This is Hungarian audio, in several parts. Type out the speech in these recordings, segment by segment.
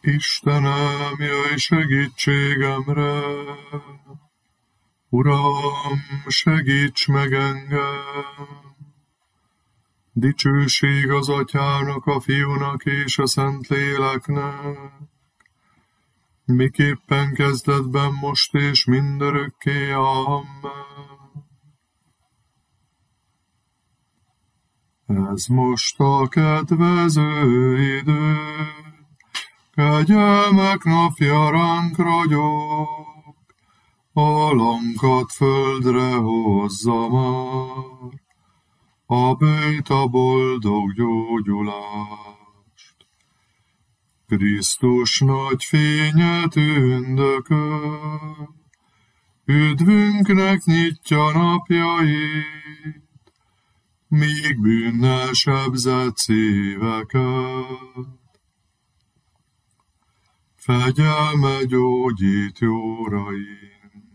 Istenem, jöjj segítségemre! Uram, segíts meg engem! Dicsőség az Atyának, a Fiúnak és a Szentléleknek, miképpen kezdetben, most és mindörökké. Amen. Ez most a kedvező idő, kegyelmek napja ránk ragyog, alankat földre hozza már, a bőjt a boldog gyógyulást. Krisztus nagy fényet ündököl, üdvünknek nyitja napjait, míg bűnnel sebzett szíveket fegyelme gyógyít jóraint.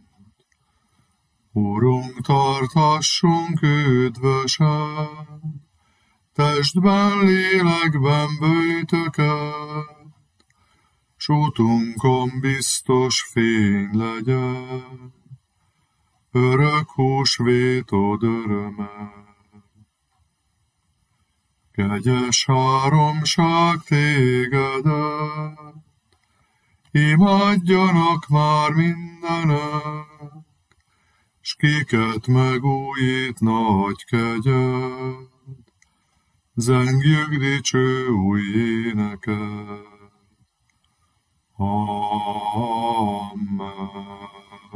Urunk, tartassunk üdvösen, testben, lélekben böjtöket, s útunkon biztos fény legyen, örök húsvétod öröme. Kegyes háromság tégedet, imádjanak már mindenek, s kiket megújít nagy kegyed, zengjük dicső új éneket. Amen.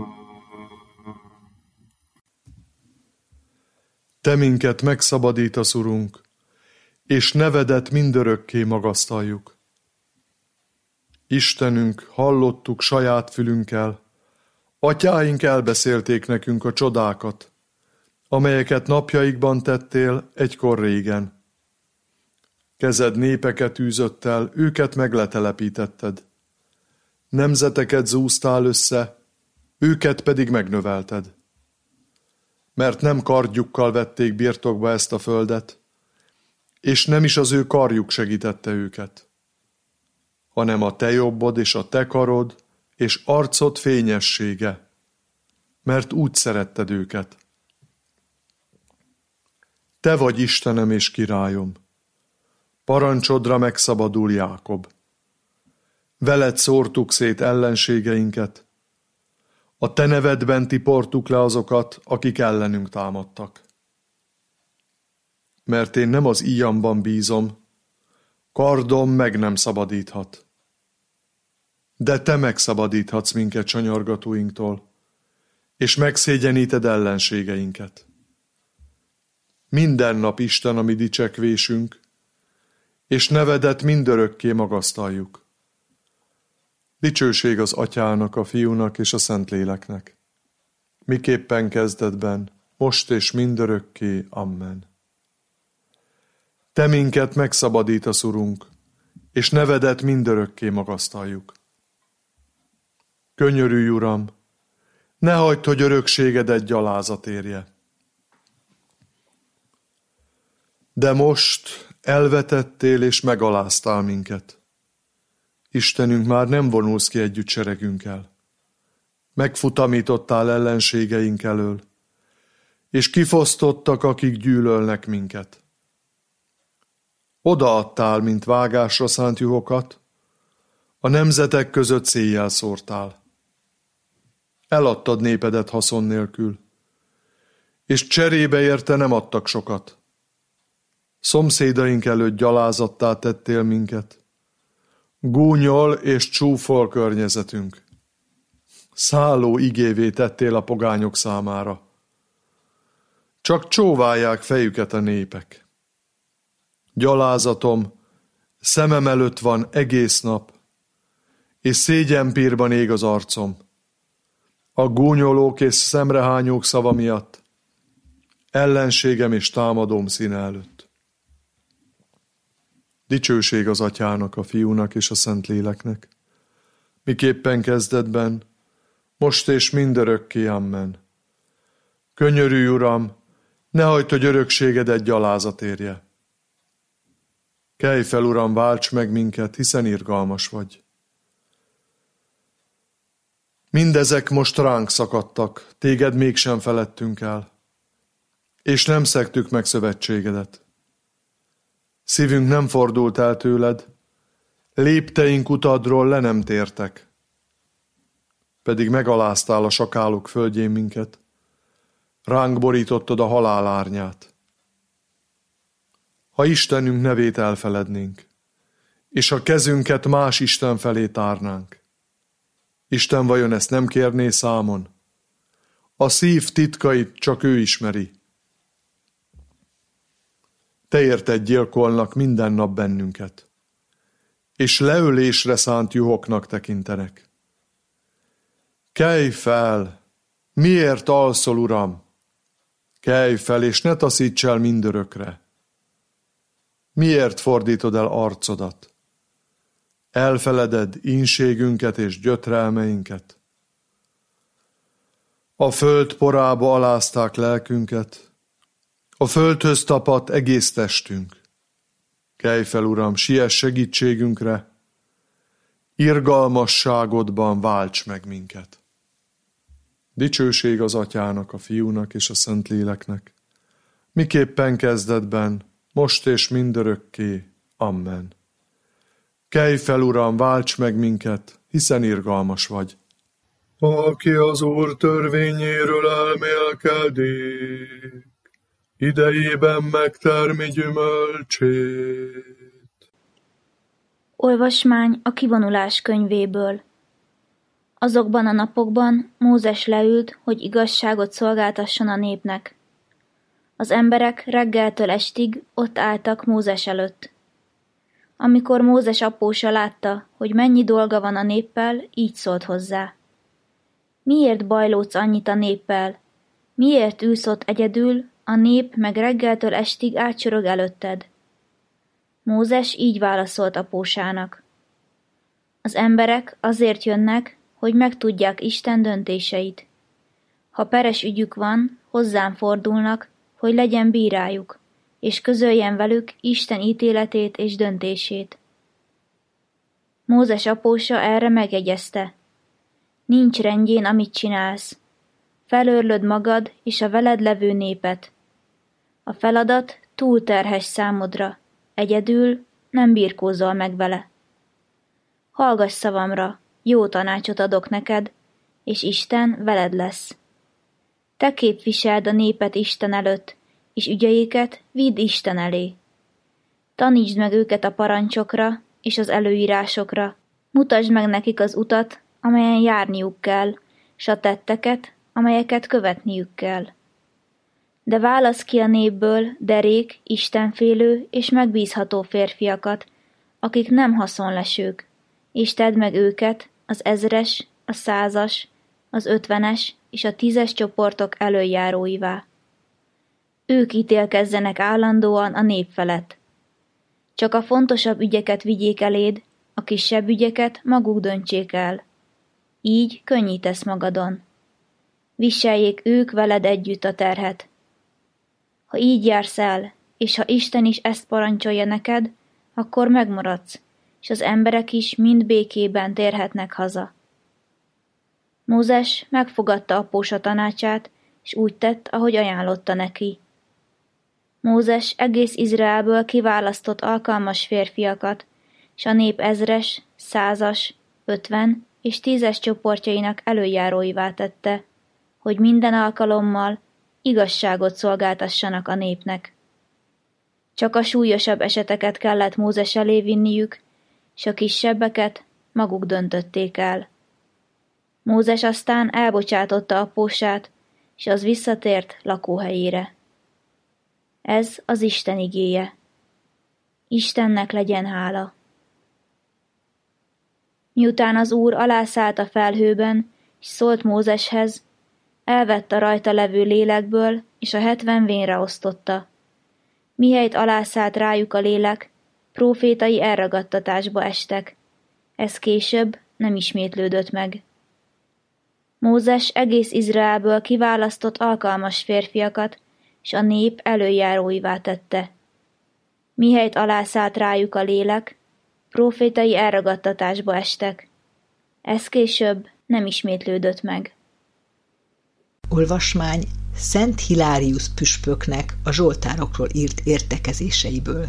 Te minket megszabadítasz, Urunk, és nevedet mindörökké magasztaljuk. Istenünk, hallottuk saját fülünkkel, atyáink elbeszélték nekünk a csodákat, amelyeket napjaikban tettél egykor régen. Kezed népeket űzött el, őket megletelepítetted. Nemzeteket zúztál össze, őket pedig megnövelted. Mert nem kardjukkal vették birtokba ezt a földet, és nem is az ő karjuk segítette őket, hanem a te jobbod és a te karod és arcod fényessége, mert úgy szeretted őket. Te vagy Istenem és királyom, parancsodra megszabadul Jákob. Veled szórtuk szét ellenségeinket, a te nevedben tiportuk le azokat, akik ellenünk támadtak. Mert én nem az íjamban bízom, kardom meg nem szabadíthat. De te megszabadíthatsz minket sanyargatóinktól, és megszégyeníted ellenségeinket. Minden nap Isten a mi dicsekvésünk, és nevedet mindörökké magasztaljuk. Dicsőség az Atyának, a Fiúnak és a Szentléleknek, miképpen kezdetben, most és mindörökké. Amen. Te minket megszabadítasz, Urunk, és nevedet mindörökké magasztaljuk. Könyörülj, Uram, ne hagyd, hogy örökségedet gyalázat érje. De most elvetettél és megaláztál minket. Istenünk, már nem vonulsz ki együtt seregünkkel. Megfutamítottál ellenségeink elől, és kifosztottak, akik gyűlölnek minket. Odaadtál, mint vágásra szánt juhokat, a nemzetek között széjjel szórtál. Eladtad népedet haszon nélkül, és cserébe érte nem adtak sokat. Szomszédaink előtt gyalázattá tettél minket. Gúnyol és csúfol környezetünk. Szálló igévé tettél a pogányok számára. Csak csóválják fejüket a népek. Gyalázatom szemem előtt van egész nap, és szégyenpírban ég az arcom. A gúnyolók és szemrehányók szava miatt, ellenségem és támadóm színe előtt. Dicsőség az Atyának, a Fiúnak és a Szentléleknek, miképpen kezdetben, most és mindörökké. Amen. Könyörülj, Uram, ne hagyd, hogy örökségedet gyalázat érje. Kelj fel, Uram, válts meg minket, hiszen irgalmas vagy. Mindezek most ránk szakadtak, téged mégsem feledtünk el, és nem szegtük meg szövetségedet. Szívünk nem fordult el tőled, lépteink utadról le nem tértek, pedig megaláztál a sakálok földjén minket, ránk borítottad a halál árnyát. Ha Istenünk nevét elfelednénk, és a kezünket más Isten felé tárnánk, Isten vajon ezt nem kérné számon? A szív titkait csak ő ismeri. Te érted gyilkolnak minden nap bennünket, és leölésre szánt juhoknak tekintenek. Kelj fel! Miért alszol, Uram? Kelj fel, és ne taszíts el mindörökre. Miért fordítod el arcodat? Elfeleded ínségünket és gyötrelmeinket. A föld porába alázták lelkünket, a földhöz tapadt egész testünk. Kelj fel, Uram, siess segítségünkre, irgalmasságodban válts meg minket. Dicsőség az Atyának, a Fiúnak és a Szentléleknek, miképpen kezdetben, most és mindörökké. Amen. Kelj fel, Uram, válts meg minket, hiszen irgalmas vagy. Aki az Úr törvényéről elmélkedik, idejében megtermi gyümölcsét. Olvasmány a kivonulás könyvéből. Azokban a napokban Mózes leült, hogy igazságot szolgáltasson a népnek. Az emberek reggeltől estig ott álltak Mózes előtt. Amikor Mózes apósa látta, hogy mennyi dolga van a néppel, így szólt hozzá. Miért bajlódsz annyit a néppel? Miért ülsz ott egyedül, a nép meg reggeltől estig átsorog előtted? Mózes így válaszolt apósának. Az emberek azért jönnek, hogy megtudják Isten döntéseit. Ha peres ügyük van, hozzám fordulnak, hogy legyen bírájuk, és közöljen velük Isten ítéletét és döntését. Mózes apósa erre megjegyezte. Nincs rendjén, amit csinálsz. Felőrlöd magad és a veled levő népet. A feladat túl terhes számodra, egyedül nem birkózol meg vele. Hallgass szavamra, jó tanácsot adok neked, és Isten veled lesz. Te képviseld a népet Isten előtt, és ügyeiket vidd Isten elé. Tanítsd meg őket a parancsokra és az előírásokra, mutasd meg nekik az utat, amelyen járniuk kell, s a tetteket, amelyeket követniük kell. De válasz ki a népből derék, istenfélő és megbízható férfiakat, akik nem haszonlesők, és tedd meg őket az 1000-es, a 100-as, az 50-es és a 10-es csoportok elöljáróivá. Ők ítélkezzenek állandóan a nép felett. Csak a fontosabb ügyeket vigyék eléd, a kisebb ügyeket maguk döntsék el. Így könnyítesz magadon. Viseljék ők veled együtt a terhet. Ha így jársz el, és ha Isten is ezt parancsolja neked, akkor megmaradsz, és az emberek is mind békében térhetnek haza. Mózes megfogadta apósa tanácsát, és úgy tett, ahogy ajánlotta neki. Mózes egész Izraelből kiválasztott alkalmas férfiakat, s a nép 1000-es, 100-as, 50 és 10-es csoportjainak előjáróivá tette, hogy minden alkalommal igazságot szolgáltassanak a népnek. Csak a súlyosabb eseteket kellett Mózes elé vinniük, s a kisebbeket maguk döntötték el. Mózes aztán elbocsátotta apósát, s az visszatért lakóhelyére. Ez az Isten igéje. Istennek legyen hála. Miután az Úr alászállt a felhőben, és szólt Mózeshez, elvette rajta levő lélekből, és a 70 vénre osztotta. Mihelyt alászállt rájuk a lélek, prófétai elragadtatásba estek. Ez később nem ismétlődött meg. Mózes egész Izraelből kiválasztott alkalmas férfiakat, s a nép előjáróivá tette. Mihelyt alászállt rájuk a lélek, prófétai elragadtatásba estek. Ez később nem ismétlődött meg. Olvasmány Szent Hilárius püspöknek a zsoltárokról írt értekezéseiből.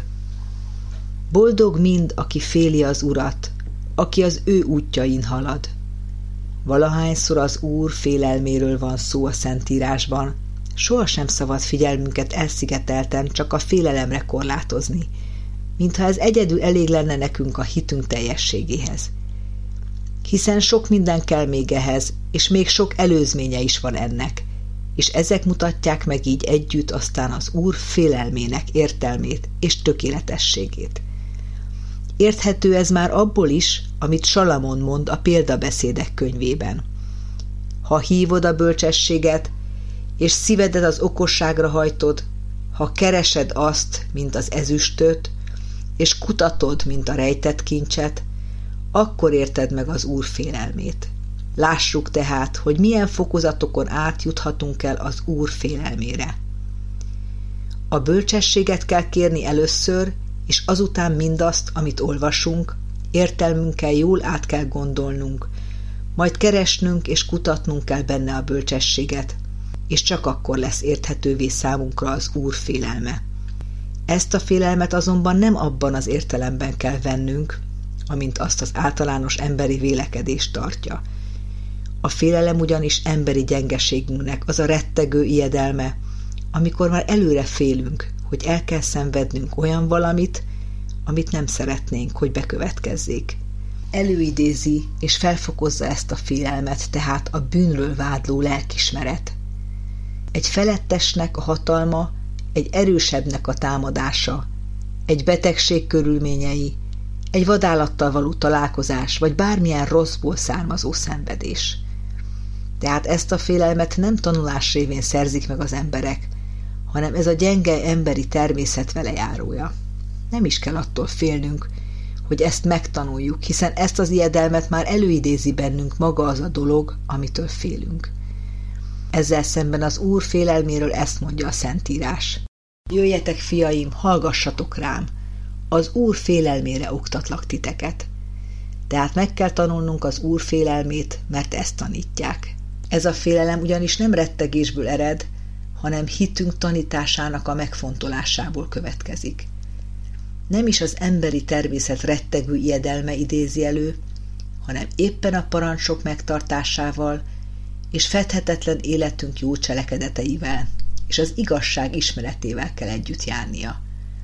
Boldog mind, aki féli az Urat, aki az ő útjain halad. Valahányszor az Úr félelméről van szó a Szentírásban, sohasem szabad figyelmünket elszigetelten csak a félelemre korlátozni, mintha ez egyedül elég lenne nekünk a hitünk teljességéhez. Hiszen sok minden kell még ehhez, és még sok előzménye is van ennek, és ezek mutatják meg így együtt aztán az Úr félelmének értelmét és tökéletességét. Érthető ez már abból is, amit Salamon mond a példabeszédek könyvében. Ha hívod a bölcsességet, és szívedet az okosságra hajtod, ha keresed azt, mint az ezüstöt, és kutatod, mint a rejtett kincset, akkor érted meg az Úr félelmét. Lássuk tehát, hogy milyen fokozatokon átjuthatunk el az Úr félelmére. A bölcsességet kell kérni először, és azután mindazt, amit olvasunk, értelmünkkel jól át kell gondolnunk, majd keresnünk és kutatnunk kell benne a bölcsességet, és csak akkor lesz érthetővé számunkra az Úr félelme. Ezt a félelmet azonban nem abban az értelemben kell vennünk, amint azt az általános emberi vélekedés tartja. A félelem ugyanis emberi gyengeségünknek az a rettegő ijedelme, amikor már előre félünk, hogy el kell szenvednünk olyan valamit, amit nem szeretnénk, hogy bekövetkezzék. Előidézi és felfokozza ezt a félelmet tehát a bűnről vádló lelkismeret. Egy felettesnek a hatalma, egy erősebbnek a támadása, egy betegség körülményei, egy vadállattal való találkozás, vagy bármilyen rosszból származó szenvedés. Tehát ezt a félelmet nem tanulás révén szerzik meg az emberek, hanem ez a gyenge emberi természet velejárója. Nem is kell attól félnünk, hogy ezt megtanuljuk, hiszen ezt az ijedelmet már előidézi bennünk maga az a dolog, amitől félünk. Ezzel szemben az Úr félelméről ezt mondja a Szentírás. Jöjjetek, fiaim, hallgassatok rám, az Úr félelmére oktatlak titeket. Tehát meg kell tanulnunk az Úr félelmét, mert ezt tanítják. Ez a félelem ugyanis nem rettegésből ered, hanem hitünk tanításának a megfontolásából következik. Nem is az emberi természet rettegő ijedelme idézi elő, hanem éppen a parancsok megtartásával és fedhetetlen életünk jó cselekedeteivel és az igazság ismeretével kell együtt járnia.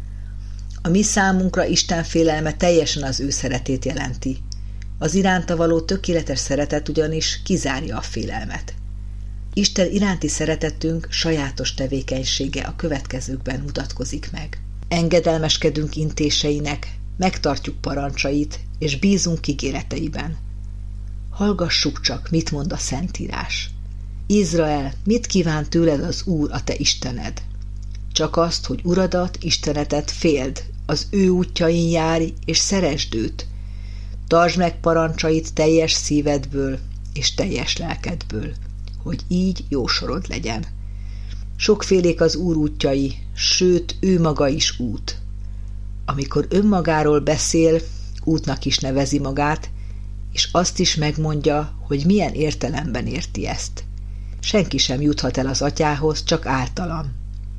A mi számunkra Isten félelme teljesen az ő szeretét jelenti. Az iránta való tökéletes szeretet ugyanis kizárja a félelmet. Isten iránti szeretetünk sajátos tevékenysége a következőkben mutatkozik meg. Engedelmeskedünk intéseinek, megtartjuk parancsait, és bízunk ígéreteiben. Hallgassuk csak, mit mond a Szentírás. Izrael, mit kíván tőled az Úr, a te Istened? Csak azt, hogy Uradat, Istenetet féld, az ő útjain járj, és szeresd őt. Tartsd meg parancsait teljes szívedből és teljes lelkedből, hogy így jó sorod legyen. Sokfélék az Úr útjai, sőt, ő maga is út. Amikor önmagáról beszél, útnak is nevezi magát, és azt is megmondja, hogy milyen értelemben érti ezt. Senki sem juthat el az Atyához, csak általam.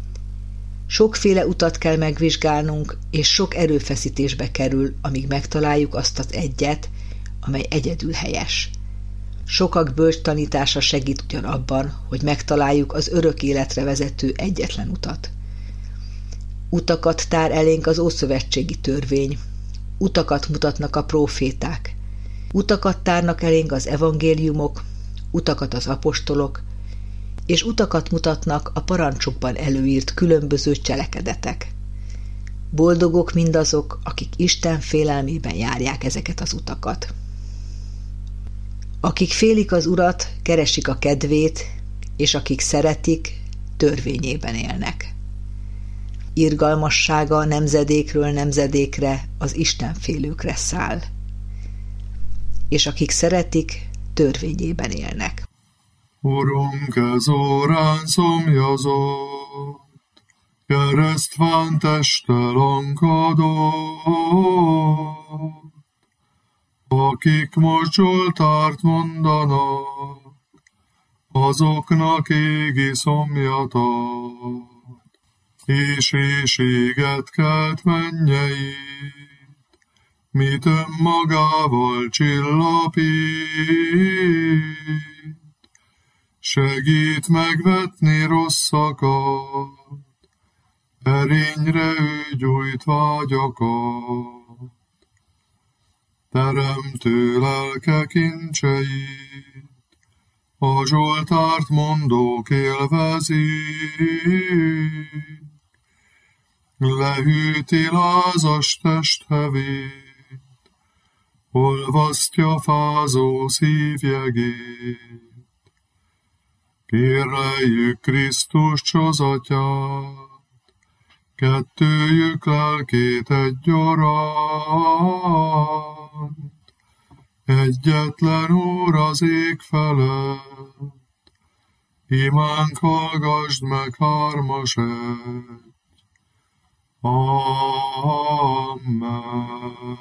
Sokféle utat kell megvizsgálnunk, és sok erőfeszítésbe kerül, amíg megtaláljuk azt az egyet, amely egyedül helyes. Sokak bölcs tanítása segít ugyan abban, hogy megtaláljuk az örök életre vezető egyetlen utat. Utakat tár elénk az ószövetségi törvény, utakat mutatnak a próféták, utakat tárnak elénk az evangéliumok, utakat az apostolok, és utakat mutatnak a parancsokban előírt különböző cselekedetek. Boldogok mindazok, akik Isten félelmében járják ezeket az utakat. Akik félik az Urat, keresik a kedvét, és akik szeretik, törvényében élnek. Irgalmassága nemzedékről nemzedékre az Istenfélőkre száll. És akik szeretik, törvényében élnek. Urunk, ez órán szomjazott, keresztván teste lankadott, Akik most Zsoltárt mondanak, azoknak ég iszomjat, és éhséget kelt mennyeit, mit önmagával csillapít. Segít megvetni rosszakat, erényre ő gyújt vágyakat. Teremtő lelke kincseit, a Zsoltárt mondók élvezik. Lehűti lázas testhevét, olvasztja fázó szívjegét. Kéreljük Krisztus csozatyát, kettőjük lelkét egyaránt. Egyetlen Úr az ég felett, imánk hallgasd meg hármas egy. Amen.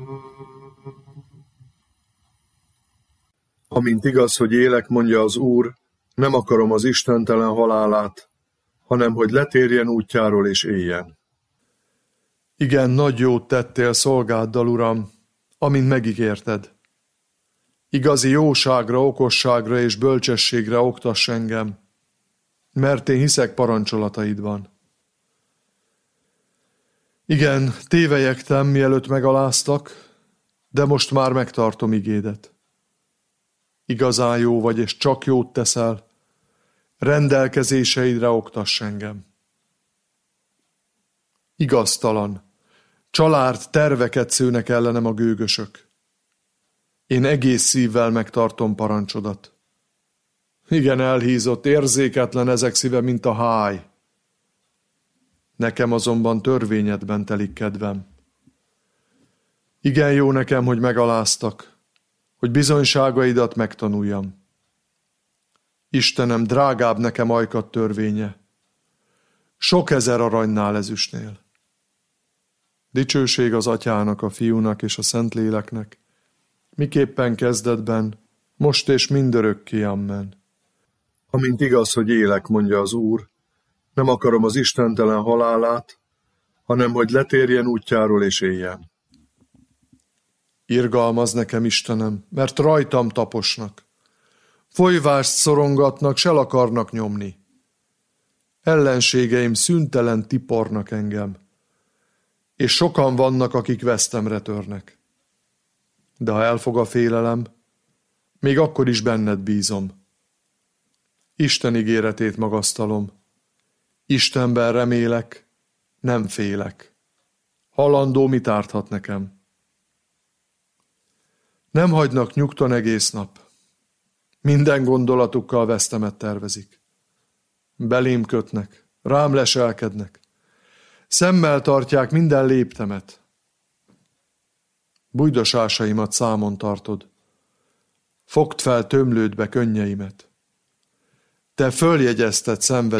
Amint igaz, hogy élek, mondja az Úr, nem akarom az istentelen halálát, hanem hogy letérjen útjáról és éljen. Igen, nagy jót tettél szolgáddal, Uram, amint megígérted. Igazi jóságra, okosságra és bölcsességre oktass engem, mert én hiszek parancsolataidban. Igen, tévelyegtem, mielőtt megaláztak, de most már megtartom igédet. Igazán jó vagy, és csak jót teszel, rendelkezéseidre oktass engem. Igaztalan, család terveket szőnek ellenem a gőgösök. Én egész szívvel megtartom parancsodat. Igen, elhízott, érzéketlen ezek szíve, mint a háj. Nekem azonban törvényedben telik kedvem. Igen, jó nekem, hogy megaláztak, hogy bizonyságaidat megtanuljam. Istenem, drágább nekem ajkat törvénye, sok ezer aranynál ezüstnél. Dicsőség az Atyának, a Fiúnak és a Szentléleknek, miképpen kezdetben, most és mindörökké, amen. Amint igaz, hogy élek, mondja az Úr, nem akarom az istentelen halálát, hanem hogy letérjen útjáról és éljen. Irgalmaz nekem, Istenem, mert rajtam taposnak. Folyvást szorongatnak, s el akarnak nyomni. Ellenségeim szüntelen tipornak engem, és sokan vannak, akik vesztemre törnek. De ha elfog a félelem, még akkor is benned bízom. Isten ígéretét magasztalom. Istenben remélek, nem félek. Halandó mit árthat nekem? Nem hagynak nyugton egész nap. Minden gondolatukkal vesztemet tervezik. Belém kötnek, rám leselkednek. Szemmel tartják minden léptemet. Bújdosásaimat számon tartod. Fogd fel tömlődbe könnyeimet. Te följegyezted szenvedélyem.